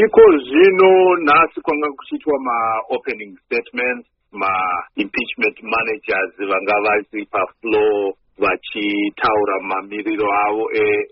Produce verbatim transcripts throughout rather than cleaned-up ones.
iko zvino nhasi kwanga kuchiitwa ma-opening statements, ma-impeachment managers vanga vari pafloor vachitaura mamiriro avo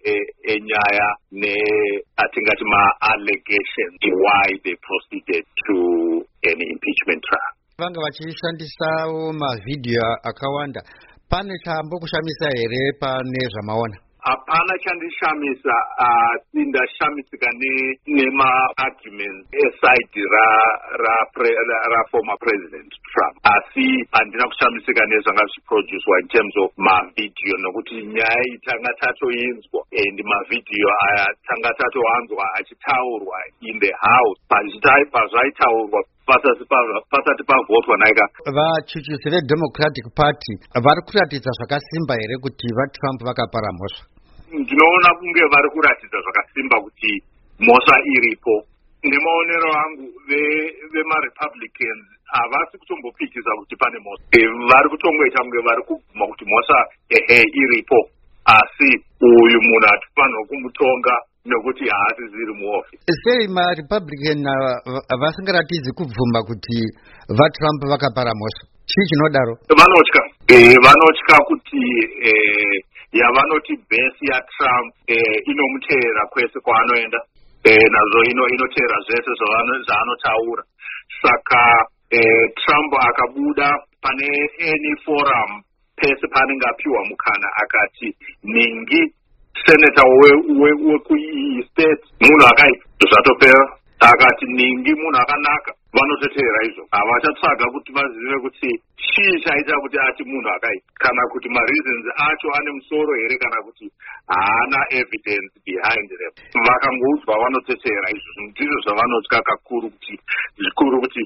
enyaya neatingati ma-allegations why they proceeded to an impeachment trial. Vanga vachishandisawo mavhidhiyo akawanda. Pane chambokushamisa here pane zvamaona? Hapana chandishamisa, asi ndashamisika nema-arguments eside ra, ra, pre, ra, ra former President Trump. Asi handina kushamisika nezvanga zviproduced in terms of mavidhiyo, nokuti nyaya iyi tanga tatoinzwa and mavidhiyo aya tanga tatoanzwa achitaurwa in the house pazvaitaurwa pasati pavhotwa naika. Vachuchisi veDemocratic Party vari kuratidza zvakasimba here kuti vaTrump vakapara mhosva? Ndinoona kunge vari kuratidza zvakasimba kuti mhosva iripo. Nemaonero angu vemaRepublicans havasi kutombopikisa kuti pane mhosva. Vari kutongoita kunge vari kubvuma kuti mhosva ehe iripo, asi uyu munhu hatifanirwa kumutonga nokuti haasi ziri muofisi. Sei maRepublican vasingaratidzi kubvuma kuti vaTrump vakapara mhosva? Chii chinodaro? Vanotya. Vanotya kuti yavanoti base yaTrump inomuteera kwese kwaanoenda, nazvo inoteera zvese zvaanotaura. Saka Trump akabuda pane any forum pese paanenge apiwa mukana akati ningi senator wekuistate munhu akaipa, zvatopera. Akati ningi munhu akanaka, vanototeera izvo. Havachatsvaga kuti vazive kuti chii chaita kuti ati munhu akaipa, kana kuti mareasons acho ane musoro here, kana kuti haana evidence behind them. Vakangoudzwa vanoteteera izvo. Ndizvo zvavanotya kakuru, kuti zvikuru kuti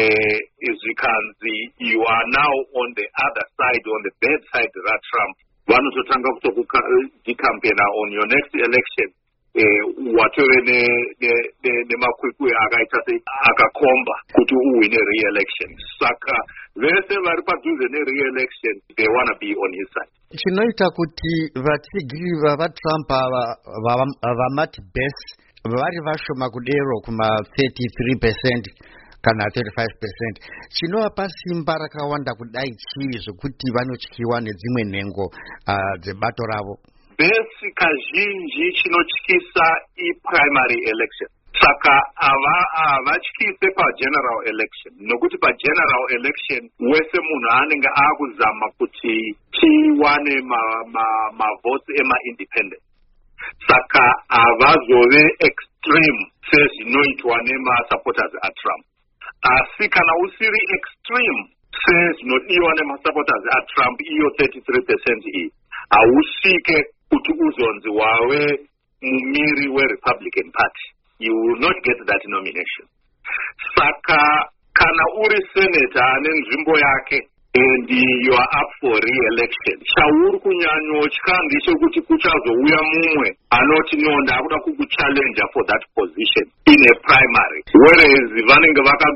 zvikanzi you are now on the other side, on the bad side raTrump, vanototanga kutokudikampena on your next election. Watore nemakwikwi akaita akakomba kuti uwine re-election. Saka vese vari padhuze ne-re-election, they want to be on his side. Chinoita kuti vatsigiri vavaTrump vamati base vari vashoma kudero kuma thirty-three percent kana thirty-five percent. Chinovapa simba rakawanda kudai chii zvokuti vanotyiwa nedzimwe nhengo dzebato ravo? Base kazhinji chinotyisa i-primary election. Saka havatyise pa-general election, nokuti pa-general election wese munhu anenge akuzama kuti tiwane mavotes ema-independent. Saka havazove extreme sezvinoitwa nema-supporters aTrump. Asi kana usiri extreme sezvinodiwa nema-supporters aTrump, iyo thirty-three percent iyi, hausvike kuti uzonzi wave mumiri weRepublican Party. You will not get that nomination. Saka kana uri senator ane nzvimbo yake and you are up for re-election, chauri kunyanyotya ndechekuti kuchazouya mumwe anoti no ndakuda kukuchallenge for that position in a primary, whereas vanenge vaka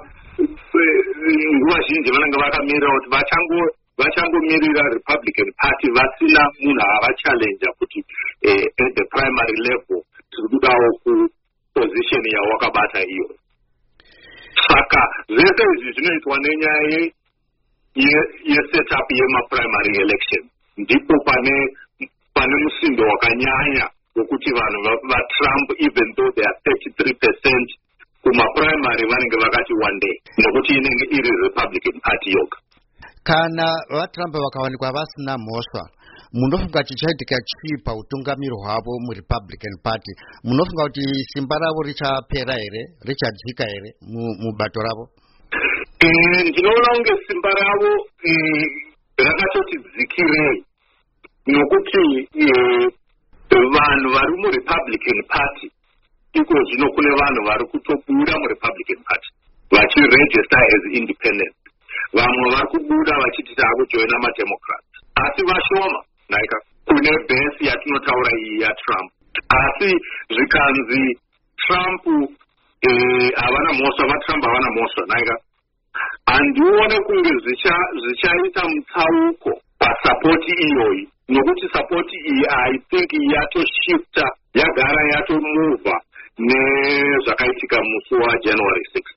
nguva zhinji vanenge vakamirira kuti vachango vachangomirira Republican Party vasina munhu avachallenge kuti at the primary level tiri kudawo kuposition yawakabata iyo. Saka zvese izvi zvinoitwa nenyaya yesetup yema-primary election. Ndipo pane pane musindo wakanyanya wekuti vanhu vaTrump, even though they are thirty-three percent, kuma-primary vanenge vakati one day, nokuti inenge iri Republican Party yoga. Kana vaTrump vakawanikwa vasina mhosva, munofunga chichaitika chii pautungamiri hwavo muRepublican Party? Munofunga kuti simba ravo richapera here, richadzika here mubato ravo? Ndinoona kunge simba ravo rakatoti dzikirei, nokuti vanhu vari muRepublican Party iko zvino kune vanhu vari kutobuda muRepublican Party vachiregister as independent. Vamwe vari kubuda vachiti taakujoina maDemocrats, asi vashoma naika kune base yatinotaura iyi yaTrump. Asi zvikanzi Trump havana mhosva, vaTrump havana mhosva naika, handione kunge zvichaita mutsauko pasapoti iyoyi, nokuti sapoti iyi I think yatoshifta, yagara yatomuvha nezvakaitika musi wajanuary six.